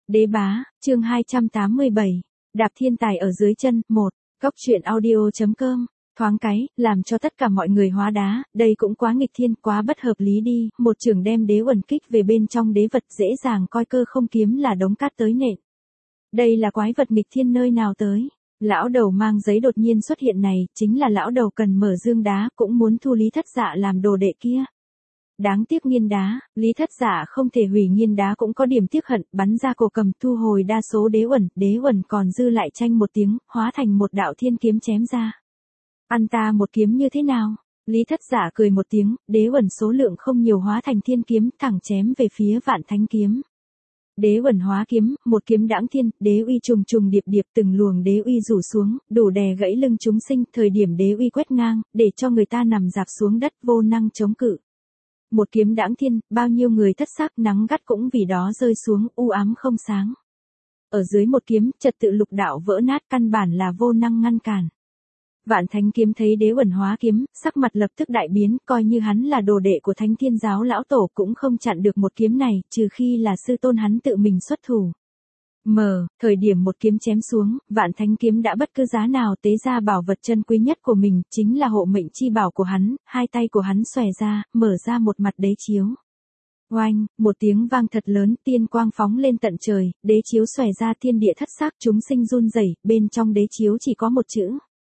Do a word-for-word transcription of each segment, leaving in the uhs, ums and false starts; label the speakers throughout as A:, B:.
A: Đế bá, chương hai trăm tám mươi bảy. Đạp thiên tài ở dưới chân, một. Góc truyện audio chấm com. Thoáng cái, làm cho tất cả mọi người hóa đá, đây cũng quá nghịch thiên, quá bất hợp lý đi, một trường đem đế uẩn kích về bên trong đế vật dễ dàng coi cơ không kiếm là đống cát tới nện. Đây là quái vật nghịch thiên nơi nào tới? Lão đầu mang giấy đột nhiên xuất hiện này, chính là lão đầu cần mở dương đá, cũng muốn thu Lý Thất Dạ làm đồ đệ kia. Đáng tiếc nghiên đá, Lý Thất Dạ không thể hủy nghiên đá cũng có điểm tiếc hận, bắn ra cổ cầm thu hồi đa số đế uẩn, đế uẩn còn dư lại tranh một tiếng, hóa thành một đạo thiên kiếm chém ra. Ăn ta một kiếm như thế nào? Lý Thất Dạ cười một tiếng, đế uẩn số lượng không nhiều hóa thành thiên kiếm, thẳng chém về phía Vạn Thánh kiếm. Đế uẩn hóa kiếm, một kiếm đãng thiên, đế uy trùng trùng điệp điệp, từng luồng đế uy rủ xuống, đủ đè gãy lưng chúng sinh, thời điểm đế uy quét ngang, để cho người ta nằm dạp xuống đất vô năng chống cự. Một kiếm đãng thiên, bao nhiêu người thất xác, nắng gắt cũng vì đó rơi xuống, u ám không sáng. Ở dưới một kiếm, trật tự lục đạo vỡ nát, căn bản là vô năng ngăn cản. Vạn Thánh kiếm thấy đế uẩn hóa kiếm, sắc mặt lập tức đại biến, coi như hắn là đồ đệ của Thánh Thiên giáo lão tổ cũng không chặn được một kiếm này, trừ khi là sư tôn hắn tự mình xuất thủ. Mờ, thời điểm một kiếm chém xuống, Vạn Thánh kiếm đã bất cứ giá nào tế ra bảo vật chân quý nhất của mình, chính là hộ mệnh chi bảo của hắn, hai tay của hắn xòe ra, mở ra một mặt đế chiếu. Oanh, một tiếng vang thật lớn, tiên quang phóng lên tận trời, đế chiếu xòe ra thiên địa thất xác, chúng sinh run rẩy, bên trong đế chiếu chỉ có một chữ.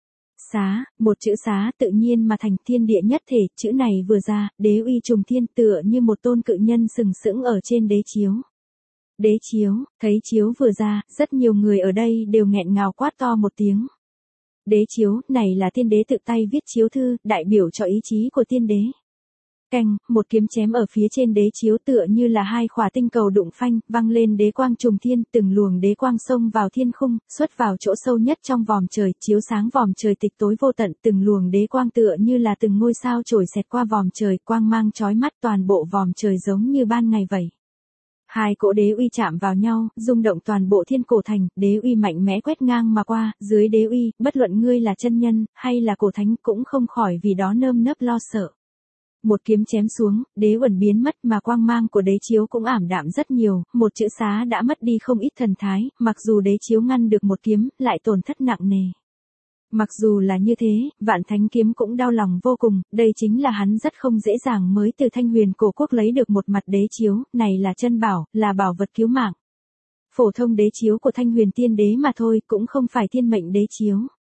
A: Xá, một chữ xá tự nhiên mà thành thiên địa nhất thể, chữ này vừa ra, đế uy trùng thiên tựa như một tôn cự nhân sừng sững ở trên đế chiếu. Đế chiếu, thấy chiếu vừa ra, rất nhiều người ở đây đều nghẹn ngào quát to một tiếng. Đế chiếu, này là tiên đế tự tay viết chiếu thư, đại biểu cho ý chí của tiên đế. Canh, một kiếm chém ở phía trên đế chiếu tựa như là hai khỏa tinh cầu đụng phanh, văng lên đế quang trùng thiên, từng luồng đế quang xông vào thiên khung, xuất vào chỗ sâu nhất trong vòm trời, chiếu sáng vòm trời tịch tối vô tận, từng luồng đế quang tựa như là từng ngôi sao trổi xẹt qua vòm trời, quang mang chói mắt, toàn bộ vòm trời giống như ban ngày vậy. Hai cỗ đế uy chạm vào nhau, rung động toàn bộ thiên cổ thành, đế uy mạnh mẽ quét ngang mà qua, dưới đế uy, bất luận ngươi là chân nhân, hay là cổ thánh cũng không khỏi vì đó nơm nớp lo sợ. Một kiếm chém xuống, đế uẩn biến mất mà quang mang của đế chiếu cũng ảm đạm rất nhiều, một chữ xá đã mất đi không ít thần thái, mặc dù đế chiếu ngăn được một kiếm, lại tổn thất nặng nề. Mặc dù là như thế, Vạn Thánh kiếm cũng đau lòng vô cùng, đây chính là hắn rất không dễ dàng mới từ Thanh Huyền cổ quốc lấy được một mặt đế chiếu, này là chân bảo, là bảo vật cứu mạng. Phổ thông đế chiếu của Thanh Huyền tiên đế mà thôi, cũng không phải thiên mệnh đế chiếu.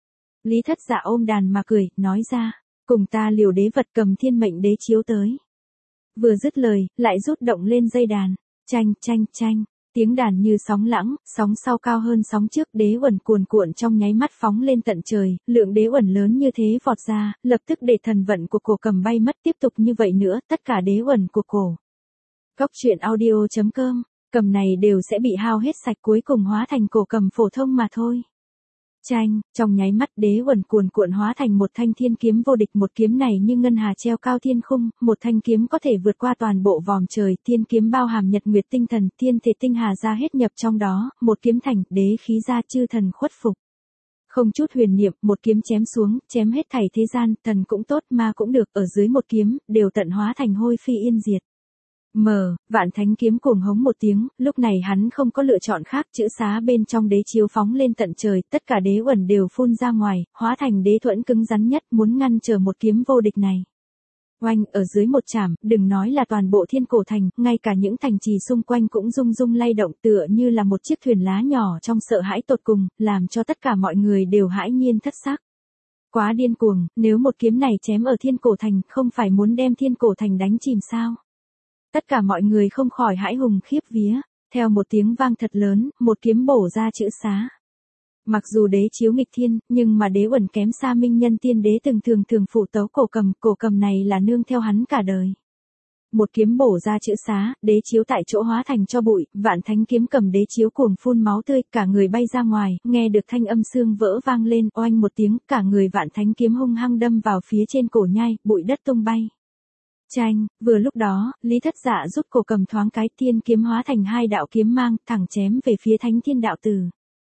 A: Lý Thất Dạ ôm đàn mà cười, nói ra, cùng ta liều đế vật, cầm thiên mệnh đế chiếu tới. Vừa dứt lời, lại rút động lên dây đàn, chanh chanh chanh. Tiếng đàn như sóng lãng, sóng sau cao hơn sóng trước, đế uẩn cuồn cuộn trong nháy mắt phóng lên tận trời, lượng đế uẩn lớn như thế vọt ra, lập tức để thần vận của cổ cầm bay mất, tiếp tục như vậy nữa, tất cả đế uẩn của cổ. Góc truyện audio chấm com, cầm này đều sẽ bị hao hết sạch, cuối cùng hóa thành cổ cầm phổ thông mà thôi. Chanh, trong nháy mắt đế uẩn cuồn cuộn hóa thành một thanh thiên kiếm vô địch, một kiếm này như ngân hà treo cao thiên khung, một thanh kiếm có thể vượt qua toàn bộ vòm trời, thiên kiếm bao hàm nhật nguyệt tinh thần, thiên thể tinh hà ra hết nhập trong đó, một kiếm thành, đế khí ra chư thần khuất phục. Không chút huyền niệm, một kiếm chém xuống, chém hết thảy thế gian, thần cũng tốt, ma cũng được, ở dưới một kiếm, đều tận hóa thành hôi phi yên diệt. Mờ, Vạn Thánh kiếm cuồng hống một tiếng, lúc này hắn không có lựa chọn khác, chữ xá bên trong đế chiếu phóng lên tận trời, tất cả đế uẩn đều phun ra ngoài, hóa thành đế thuẫn cứng rắn nhất, muốn ngăn trở một kiếm vô địch này. Oanh, ở dưới một chảm, đừng nói là toàn bộ thiên cổ thành, ngay cả những thành trì xung quanh cũng rung rung lay động, tựa như là một chiếc thuyền lá nhỏ trong sợ hãi tột cùng, làm cho tất cả mọi người đều hãi nhiên thất xác. Quá điên cuồng, nếu một kiếm này chém ở thiên cổ thành, không phải muốn đem thiên cổ thành đánh chìm sao? Tất cả mọi người không khỏi hãi hùng khiếp vía, theo một tiếng vang thật lớn, một kiếm bổ ra chữ xá. Mặc dù đế chiếu nghịch thiên, nhưng mà đế uẩn kém xa minh nhân tiên đế từng thường thường phụ tấu cổ cầm, cổ cầm này là nương theo hắn cả đời. Một kiếm bổ ra chữ xá, đế chiếu tại chỗ hóa thành cho bụi, Vạn Thánh kiếm cầm đế chiếu cuồng phun máu tươi, cả người bay ra ngoài, nghe được thanh âm xương vỡ vang lên, oanh một tiếng, cả người Vạn Thánh kiếm hung hăng đâm vào phía trên cổ nhai, bụi đất tung bay. Chanh, vừa lúc đó, Lý Thất Dạ rút cổ cầm thoáng cái, thiên kiếm hóa thành hai đạo kiếm mang, thẳng chém về phía Thánh Thiên đạo tử.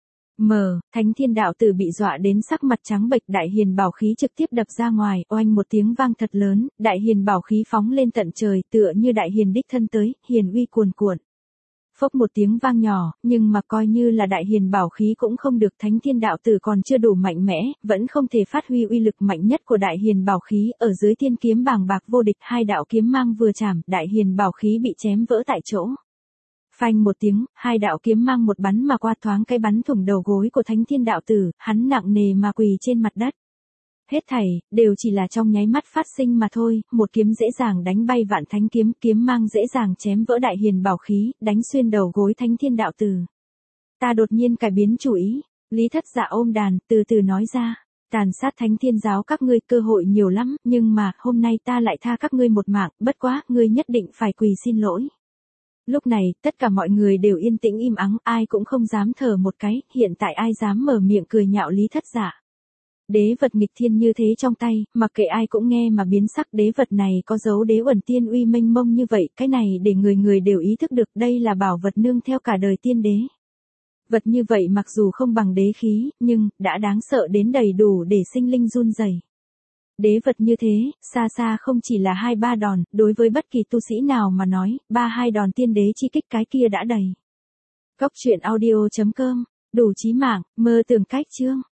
A: Mờ, Thánh Thiên đạo tử bị dọa đến sắc mặt trắng bệch, đại hiền bảo khí trực tiếp đập ra ngoài, oanh một tiếng vang thật lớn, đại hiền bảo khí phóng lên tận trời, tựa như đại hiền đích thân tới, hiền uy cuồn cuộn. Phốc một tiếng vang nhỏ, nhưng mà coi như là đại hiền bảo khí cũng không được, thánh thiên đạo tử còn chưa đủ mạnh mẽ, vẫn không thể phát huy uy lực mạnh nhất của đại hiền bảo khí, ở dưới thiên kiếm bàng bạc vô địch, hai đạo kiếm mang vừa chạm, đại hiền bảo khí bị chém vỡ tại chỗ. Phanh một tiếng, hai đạo kiếm mang một bắn mà qua, thoáng cái bắn thủng đầu gối của thánh thiên đạo tử, hắn nặng nề mà quỳ trên mặt đất. Hết thảy, đều chỉ là trong nháy mắt phát sinh mà thôi, một kiếm dễ dàng đánh bay vạn thánh kiếm, kiếm mang dễ dàng chém vỡ đại hiền bảo khí, đánh xuyên đầu gối thánh thiên đạo tử. Ta đột nhiên cải biến chủ ý, Lý Thất Dạ ôm đàn, từ từ nói ra, tàn sát thánh thiên giáo các ngươi cơ hội nhiều lắm, nhưng mà, hôm nay ta lại tha các ngươi một mạng, bất quá, ngươi nhất định phải quỳ xin lỗi. Lúc này, tất cả mọi người đều yên tĩnh im ắng, ai cũng không dám thở một cái, hiện tại ai dám mở miệng cười nhạo Lý Thất Dạ. Đế vật nghịch thiên như thế trong tay, mặc kệ ai cũng nghe mà biến sắc, đế vật này có dấu đế uẩn tiên uy mênh mông như vậy, cái này để người người đều ý thức được đây là bảo vật nương theo cả đời tiên đế. Vật như vậy mặc dù không bằng đế khí, nhưng, đã đáng sợ đến đầy đủ để sinh linh run rẩy. Đế vật như thế, xa xa không chỉ là hai ba đòn, đối với bất kỳ tu sĩ nào mà nói, ba hai đòn tiên đế chi kích cái kia đã đầy. Góc truyện audio chấm com, đủ chí mạng, mơ tưởng cách chương.